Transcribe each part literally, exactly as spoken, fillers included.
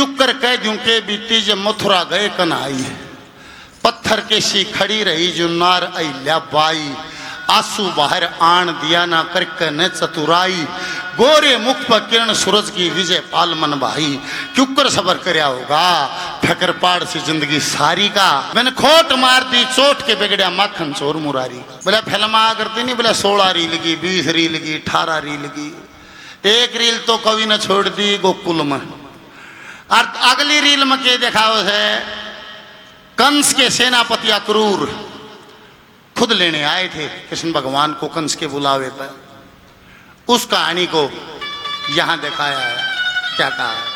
क्यों कर कह दूं के बीती जब मथुरा गए कन्हई, पत्थर के सी खड़ी रही जो नार अहिल्या बाई, आंसू बाहर आन दिया ना करके न चतुराई, गोरे मुख पर किरण सूरज की विजय पाल मन भाई, क्यों कर सबर करया होगा ठकर पाड़ सी जिंदगी सारी का, मैंने खोट मार दी चोट के बिगड़िया माखन चोर मुरारी का। बोले फिल्म करती नहीं, बोले सोलह रील की, बीस रील की, अठारह रील की, एक रील तो कवि ने छोड़ दी गोकुल में, और अगली रील में के देखा है कंस के सेनापति अक्रूर खुद लेने आए थे कृष्ण भगवान को कंस के बुलावे पर, उस कहानी को यहां दिखाया है। क्या कहा है?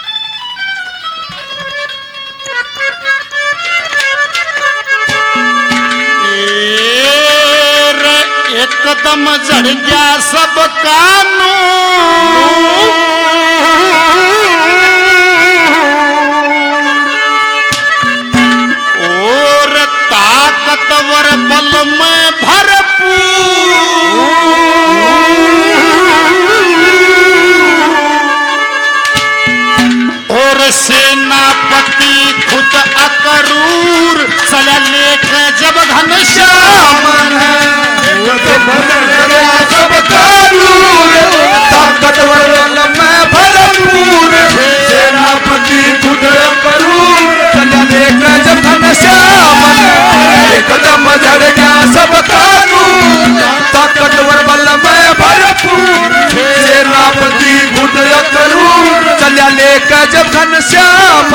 एकदम झड़ गया सब कानून, और ताकतवर बल में भरपूर, और सेनापति खुद अक्रूर चला लेकर जब घनश्याम सब कानून, ताकतवर बल में भरपूर, सेनापति खुद अक्रूर चला लेकर जब घनश्याम, एकदम झड़ गया सब कानून, ताकतवर बल में भरपूर, सेनापति खुद अक्रूर चला लेकर जब घनश्याम।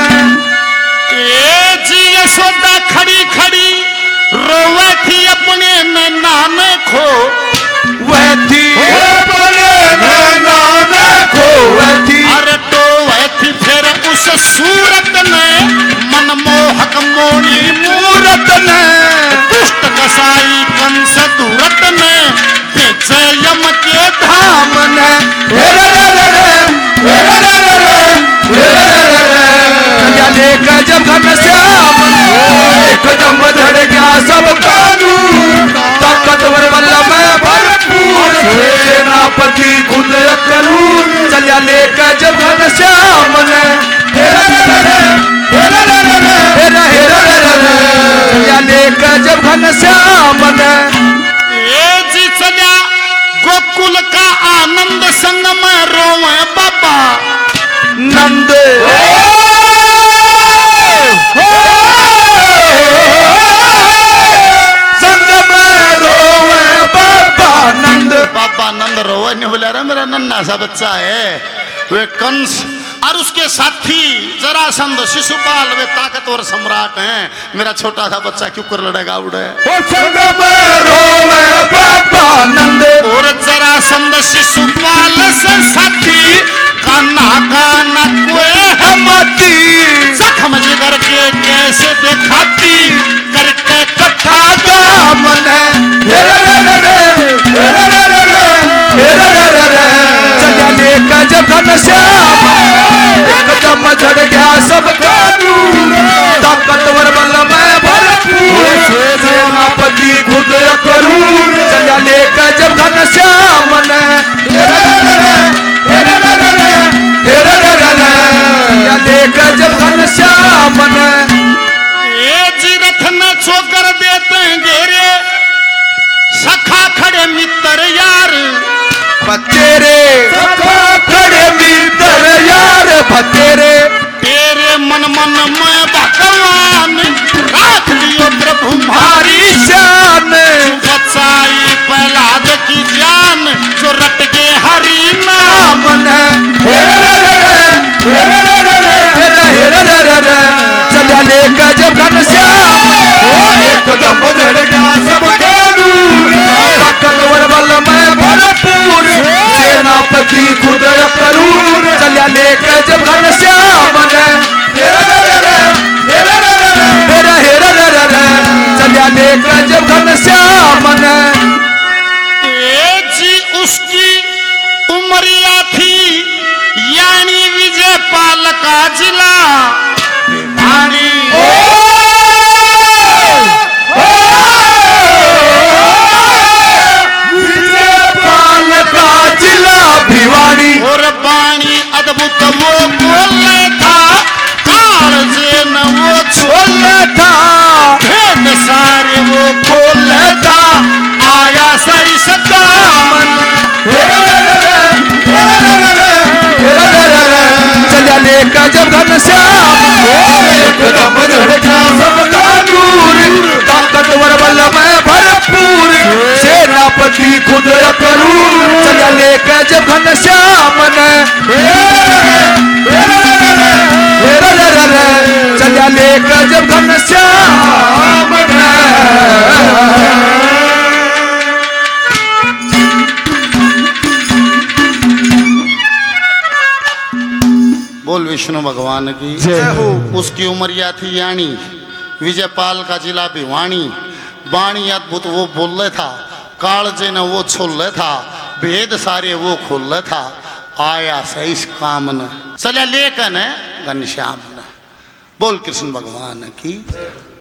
ये जी यशोदा खड़ी खड़ी रोवे थी अपने नाम खो, वह थी अपने नाम खो, वह थी अरे तो वह थी फिर उस सूरत ने मनमोहक मोड़ी मूरत ने, दुष्ट कसाई कंस दूरत ने बेचे यम के धाम ने, लेकर जब घनश्याम, एकदम झड़ गया सब कानून, ताकतवर बल में भरपूर, सेनापति खुद अक्रूर चला लेकर जब घनश्याम, चला लेकर जब घनश्याम। ये जी चला गोकुल का आनंद संग में रोवे बाबा नंद, संग में रोवे बाबा नंद, बाबा नंद रोवे नहीं, बोला रहा मेरा नन्ना सा बच्चा है वे कंस, और उसके साथी जरासंध शिशुपाल वे ताकतवर सम्राट हैं, मेरा छोटा सा बच्चा क्यों कर लड़ेगा उड़े, संग में रोवे बाबा नंद, और जरासंध शिशुपाल से साथी कान्हा कान्हा कोई हमती, जख्म जिगर के कैसे दिखाती करके कथा दामन, चला लेकर जब घनश्याम, एकदम झड़ गया सब कानून, ताकतवर बल में भरपूर, सेनापति खुद अक्रूर चला लेकर जब घनश्याम, लेकर जब घनश्याम। ये जीरथ न छोकर देते घेरे सखा खड़े मित्र यार, बतेरे सखा खड़े मित्र यार, बतेरे तेरे मन मन में भगवान राख लियो प्रभु मारी शान, बचाई प्रहलाद की जान जो रट के हरि नाम ने, चला लेकर जब घनश्याम, एकदम झड़ गया सब कानून, ताकतवर बल में भरपूर, सेनापति खुद अक्रूर चला लेकर जब घनश्याम, चला लेकर जब घनश्याम। जी उसकी उमरिया थी यानी विजय पाल का जिला, वाणी विजय पाल का जिला भिवानी, और वाणी अद्भुत वो बोले था लेकर जब घनश्याम एकदम झटका सबका दूर, ताकतवर बल में भरपूर सेनापति खुद करूर, चला लेकर जब घनश्याम ने चला लेकर जब घनश्याम ने। बोल विष्णु भगवान की जय हो। उसकी उमरिया थी यानी, विजयपाल का जिला भिवानी, वाणी अद्भुत वो बोल रहा था, कालजे ने वो छोल रहा था, भेद सारे वो खोल रहा था, आया सही काम न चला लेकर घनश्याम न। बोल कृष्ण भगवान की।